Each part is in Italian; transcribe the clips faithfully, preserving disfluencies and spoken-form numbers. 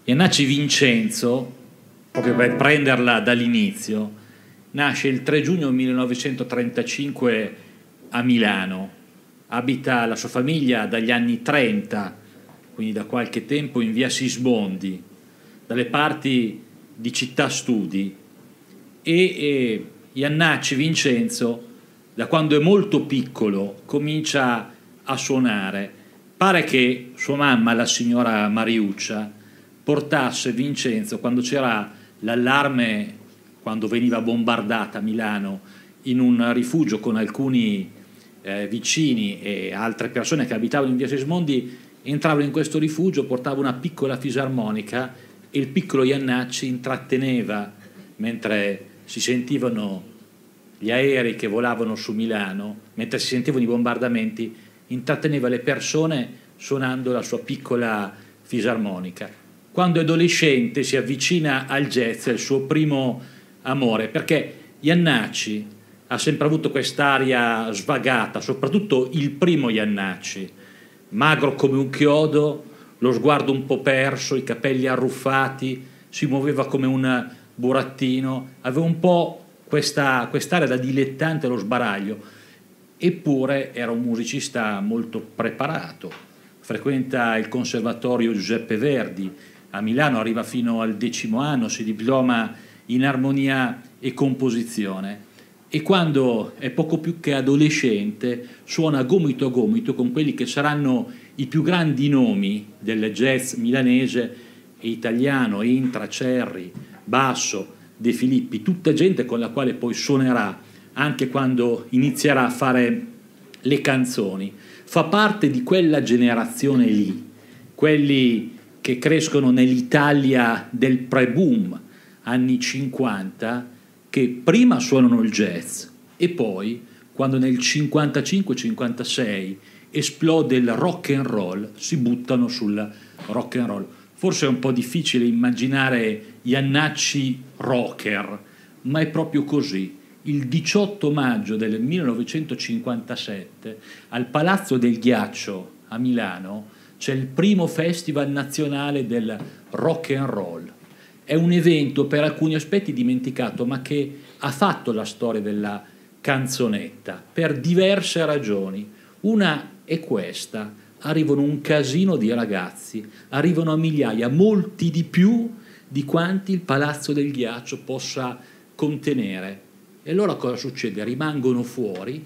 Iannacci Vincenzo, proprio per prenderla dall'inizio, nasce il tre giugno millenovecentotrentacinque a Milano, abita la sua famiglia dagli anni trenta, quindi da qualche tempo in via Sismondi, dalle parti di Città Studi, e, e Iannacci Vincenzo, da quando è molto piccolo, comincia a suonare. Pare che sua mamma, la signora Mariuccia, portasse Vincenzo, quando c'era l'allarme, quando veniva bombardata Milano, in un rifugio con alcuni eh, vicini e altre persone che abitavano in via Sismondi, entravano in questo rifugio, portava una piccola fisarmonica e il piccolo Iannacci intratteneva, mentre si sentivano gli aerei che volavano su Milano, mentre si sentivano i bombardamenti, intratteneva le persone suonando la sua piccola fisarmonica. Quando è adolescente si avvicina al jazz, è il suo primo amore, perché Iannacci ha sempre avuto quest'aria svagata, soprattutto il primo Iannacci, magro come un chiodo, lo sguardo un po' perso, i capelli arruffati, si muoveva come un burattino, aveva un po' questa quest'area da dilettante allo sbaraglio, eppure era un musicista molto preparato. Frequenta il Conservatorio Giuseppe Verdi a Milano, arriva fino al decimo anno, si diploma in armonia e composizione, e quando è poco più che adolescente suona gomito a gomito con quelli che saranno i più grandi nomi del jazz milanese e italiano: Intra, Cerri, Basso, De Filippi, tutta gente con la quale poi suonerà anche quando inizierà a fare le canzoni. Fa parte di quella generazione lì, quelli che crescono nell'Italia del pre-boom, anni cinquanta, che prima suonano il jazz e poi, quando nel cinquantacinque cinquantasei esplode il rock and roll, si buttano sul rock and roll. Forse è un po' difficile immaginare Iannacci rocker, ma è proprio così. Il diciotto maggio del millenovecentocinquantasette al Palazzo del Ghiaccio a Milano c'è il primo festival nazionale del rock and roll. È un evento per alcuni aspetti dimenticato, ma che ha fatto la storia della canzonetta per diverse ragioni. Una è questa: arrivano un casino di ragazzi, arrivano a migliaia, molti di più di quanti il Palazzo del Ghiaccio possa contenere. E allora cosa succede? Rimangono fuori,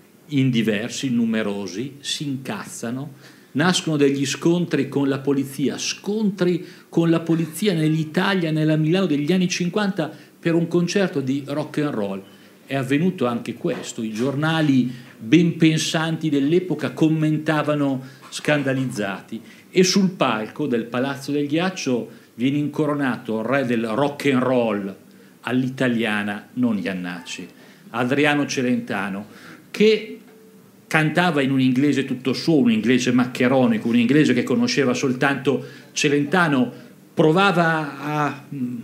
in diversi, in numerosi, si incazzano, nascono degli scontri con la polizia, scontri con la polizia nell'Italia, nella Milano degli anni cinquanta per un concerto di rock and roll. È avvenuto anche questo, i giornali ben pensanti dell'epoca commentavano scandalizzati, e sul palco del Palazzo del Ghiaccio viene incoronato il re del rock and roll all'italiana, non Iannacci, Adriano Celentano, che cantava in un inglese tutto suo, un inglese maccheronico, un inglese che conosceva soltanto Celentano, provava a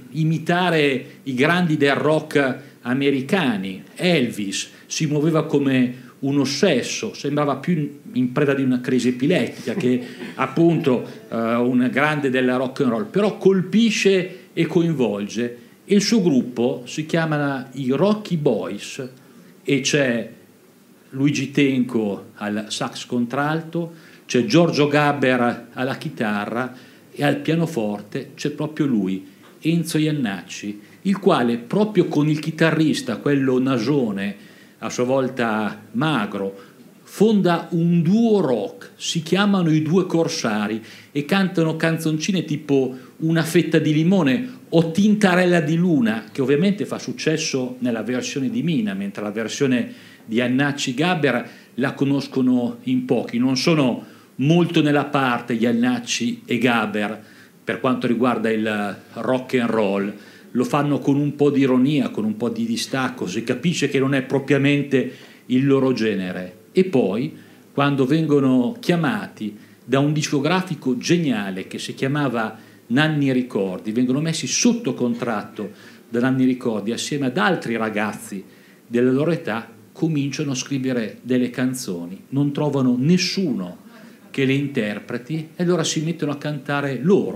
imitare i grandi del rock americani, Elvis, si muoveva come un ossesso, sembrava più in preda di una crisi epilettica che appunto uh, un grande del rock and roll, però colpisce e coinvolge. E il suo gruppo si chiama i Rocky Boys e c'è Luigi Tenco al sax contralto, c'è Giorgio Gaber alla chitarra e al pianoforte c'è proprio lui, Enzo Iannacci, il quale proprio con il chitarrista, quello nasone, a sua volta magro, fonda un duo rock, si chiamano i Due Corsari e cantano canzoncine tipo Una fetta di limone o Tintarella di luna, che ovviamente fa successo nella versione di Mina, mentre la versione di Iannacci Gaber la conoscono in pochi. Non sono molto nella parte Iannacci e Gaber per quanto riguarda il rock and roll, lo fanno con un po' di ironia, con un po' di distacco, si capisce che non è propriamente il loro genere. E poi, quando vengono chiamati da un discografico geniale che si chiamava Nanni Ricordi, vengono messi sotto contratto da Nanni Ricordi assieme ad altri ragazzi della loro età, cominciano a scrivere delle canzoni, non trovano nessuno che le interpreti e allora si mettono a cantare loro.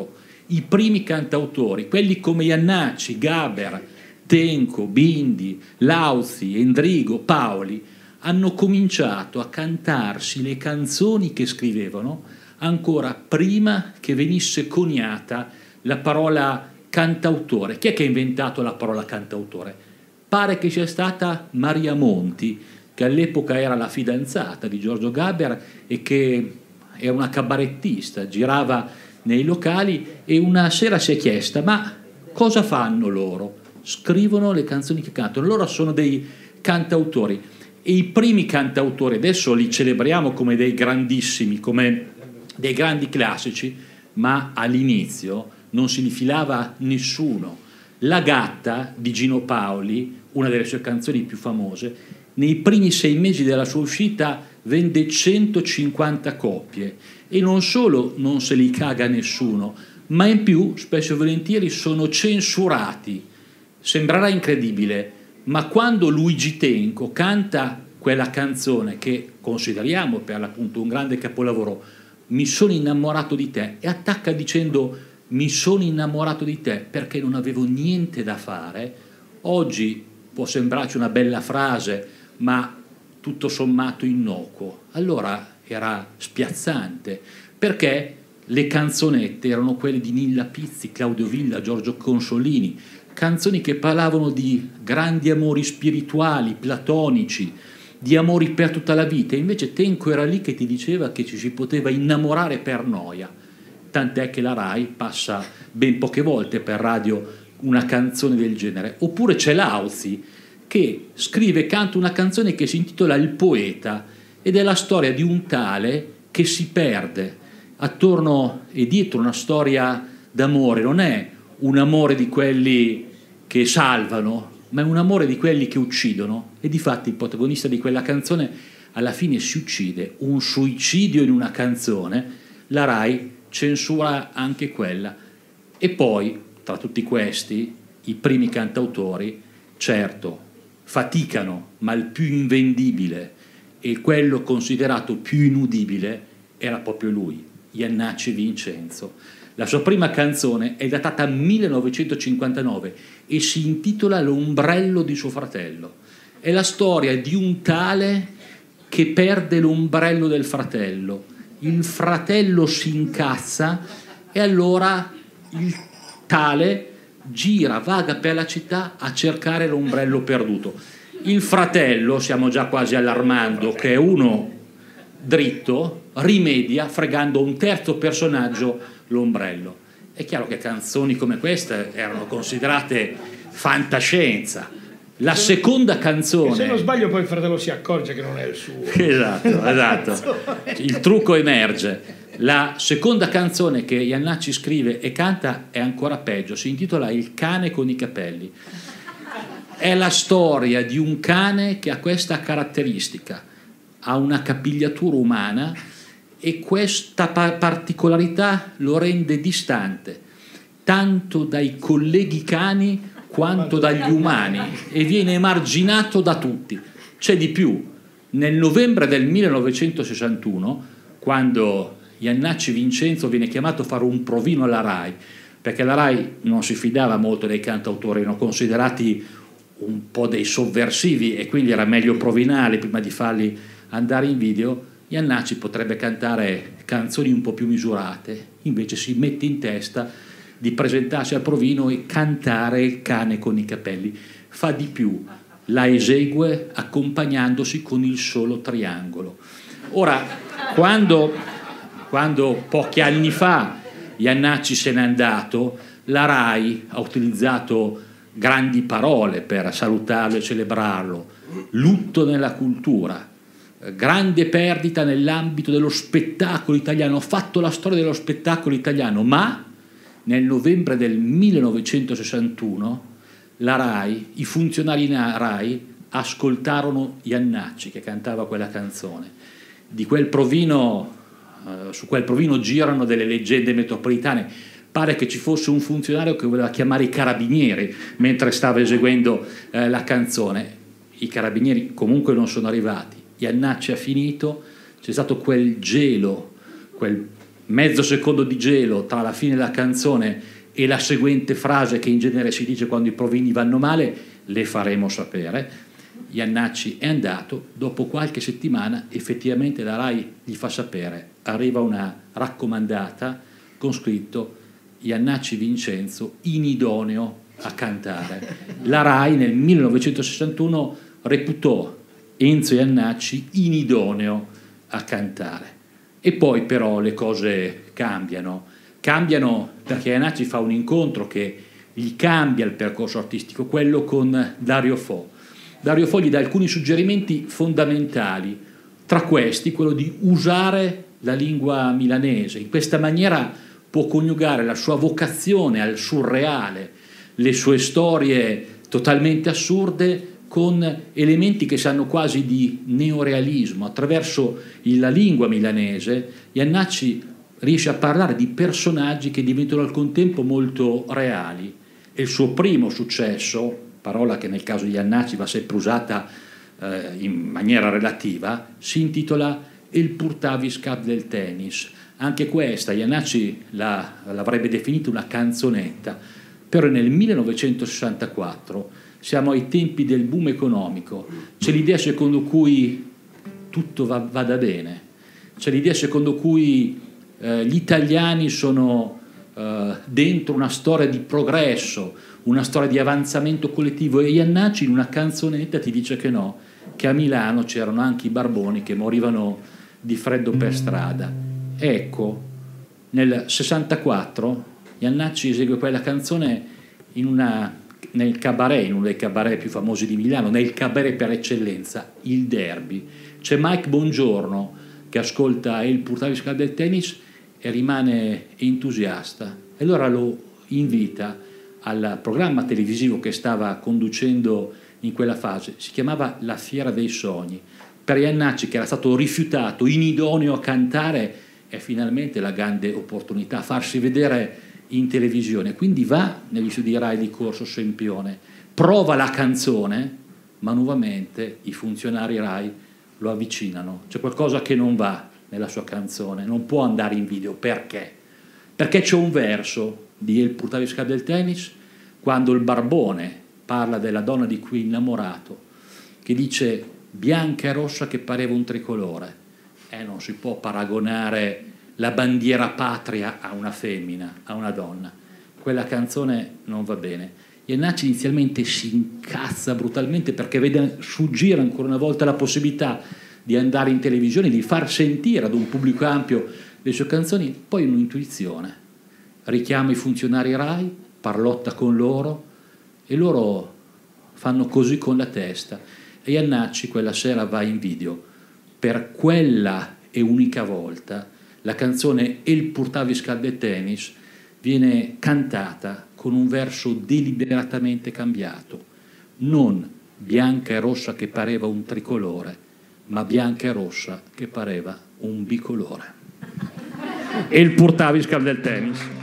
i primi cantautori, quelli come Jannacci, Gaber, Tenco, Bindi, Lauzi, Endrigo, Paoli, hanno cominciato a cantarsi le canzoni che scrivevano ancora prima che venisse coniata la parola cantautore. Chi è che ha inventato la parola cantautore? Pare che sia stata Maria Monti, che all'epoca era la fidanzata di Giorgio Gaber e che era una cabarettista, girava nei locali e una sera si è chiesta: ma cosa fanno loro? Scrivono le canzoni che cantano, loro sono dei cantautori. E i primi cantautori adesso li celebriamo come dei grandissimi, come dei grandi classici, ma all'inizio non si li filava nessuno. La gatta di Gino Paoli, una delle sue canzoni più famose, nei primi sei mesi della sua uscita vende centocinquanta copie e non solo non se li caga nessuno, ma in più spesso e volentieri sono censurati. Sembrerà incredibile, ma quando Luigi Tenco canta quella canzone che consideriamo per l'appunto un grande capolavoro, Mi sono innamorato di te, e attacca dicendo mi sono innamorato di te perché non avevo niente da fare, oggi può sembrarci una bella frase, ma tutto sommato innocuo. Allora era spiazzante, perché le canzonette erano quelle di Nilla Pizzi, Claudio Villa, Giorgio Consolini, canzoni che parlavano di grandi amori spirituali, platonici, di amori per tutta la vita. Invece Tenco era lì che ti diceva che ci si poteva innamorare per noia, tant'è che la Rai passa ben poche volte per radio una canzone del genere. Oppure c'è Lauzi che scrive e canta una canzone che si intitola Il poeta, ed è la storia di un tale che si perde attorno e dietro una storia d'amore. Non è un amore di quelli che salvano, ma è un amore di quelli che uccidono, e difatti il protagonista di quella canzone alla fine si uccide. Un suicidio in una canzone, la Rai censura anche quella. E poi tra tutti questi i primi cantautori, certo, faticano, ma il più invendibile e quello considerato più inudibile era proprio lui, Jannacci Vincenzo. La sua prima canzone è datata millenovecentocinquantanove e si intitola L'ombrello di suo fratello. È la storia di un tale che perde l'ombrello del fratello. Il fratello si incazza e allora il tale gira, vaga per la città a cercare l'ombrello perduto. Il fratello, stiamo già quasi allarmando, che è uno dritto, rimedia fregando un terzo personaggio l'ombrello. È chiaro che canzoni come queste erano considerate fantascienza. La seconda canzone, se non sbaglio poi il fratello si accorge che non è il suo. Esatto, esatto. Il trucco emerge. La seconda canzone che Jannacci scrive e canta è ancora peggio, si intitola Il cane con i capelli. È la storia di un cane che ha questa caratteristica, ha una capigliatura umana e questa pa- particolarità lo rende distante tanto dai colleghi cani quanto dagli umani, e viene emarginato da tutti. C'è di più: nel novembre del millenovecentosessantuno, quando Jannacci Vincenzo viene chiamato a fare un provino alla Rai, perché la Rai non si fidava molto dei cantautori, erano considerati un po' dei sovversivi e quindi era meglio provinarli prima di farli andare in video. Jannacci potrebbe cantare canzoni un po' più misurate, invece si mette in testa di presentarsi al provino e cantare Il cane con i capelli. Fa di più, la esegue accompagnandosi con il solo triangolo. Ora, quando, quando pochi anni fa Jannacci se n'è andato, la Rai ha utilizzato grandi parole per salutarlo e celebrarlo: lutto nella cultura, grande perdita nell'ambito dello spettacolo italiano, ho fatto la storia dello spettacolo italiano. Ma nel novembre del millenovecentosessantuno la Rai, i funzionari Rai ascoltarono Jannacci che cantava quella canzone. Di quel provino, eh, su quel provino girano delle leggende metropolitane. Pare che ci fosse un funzionario che voleva chiamare i carabinieri mentre stava eseguendo eh, la canzone. I carabinieri comunque non sono arrivati. Jannacci ha finito, c'è stato quel gelo, quel mezzo secondo di gelo tra la fine della canzone e la seguente frase che in genere si dice quando i provini vanno male, le faremo sapere. Jannacci è andato, dopo qualche settimana effettivamente la RAI gli fa sapere, arriva una raccomandata con scritto Jannacci Vincenzo inidoneo a cantare. La RAI nel millenovecentosessantuno reputò Enzo Jannacci inidoneo a cantare. E poi però le cose cambiano, cambiano perché Jannacci fa un incontro che gli cambia il percorso artistico, quello con Dario Fo. Dario Fo gli dà alcuni suggerimenti fondamentali, tra questi quello di usare la lingua milanese. In questa maniera può coniugare la sua vocazione al surreale, le sue storie totalmente assurde con elementi che sanno quasi di neorealismo. Attraverso la lingua milanese Jannacci riesce a parlare di personaggi che diventano al contempo molto reali. E il suo primo successo, parola che nel caso di Jannacci va sempre usata eh, in maniera relativa, si intitola Il Purtavis Cup del tennis. Anche questa Jannacci la, l'avrebbe definita una canzonetta, però nel millenovecentosessantaquattro siamo ai tempi del boom economico, c'è l'idea secondo cui tutto va, vada bene, c'è l'idea secondo cui eh, gli italiani sono eh, dentro una storia di progresso, una storia di avanzamento collettivo, e Jannacci in una canzonetta ti dice che no, che a Milano c'erano anche i barboni che morivano di freddo per strada. Ecco, nel sessantaquattro Jannacci esegue quella canzone in una, nel cabaret, in uno dei cabaret più famosi di Milano, nel cabaret per eccellenza, il Derby. C'è Mike Bongiorno che ascolta Il Purtavis Cup del tennis e rimane entusiasta, e allora lo invita al programma televisivo che stava conducendo in quella fase. Si chiamava La Fiera dei Sogni. Per Jannacci, che era stato rifiutato, inidoneo a cantare, è finalmente la grande opportunità, farsi vedere in televisione. Quindi va negli studi RAI di Corso Sempione, prova la canzone, ma nuovamente i funzionari RAI lo avvicinano. C'è qualcosa che non va nella sua canzone, non può andare in video. Perché? Perché c'è un verso di Il Purtavis Cup del tennis, quando il barbone parla della donna di cui è innamorato, che dice bianca e rossa che pareva un tricolore. Eh, non si può paragonare la bandiera patria a una femmina, a una donna. Quella canzone non va bene. Jannacci inizialmente si incazza brutalmente perché vede sfuggire ancora una volta la possibilità di andare in televisione, di far sentire ad un pubblico ampio le sue canzoni. Poi un'intuizione, richiama i funzionari RAI, parlotta con loro e loro fanno così con la testa, e Jannacci quella sera va in video. Per quella e unica volta la canzone Il Purtavis Cup del tennis viene cantata con un verso deliberatamente cambiato, non bianca e rossa che pareva un tricolore, ma bianca e rossa che pareva un bicolore. E Il Purtavis Cup del tennis.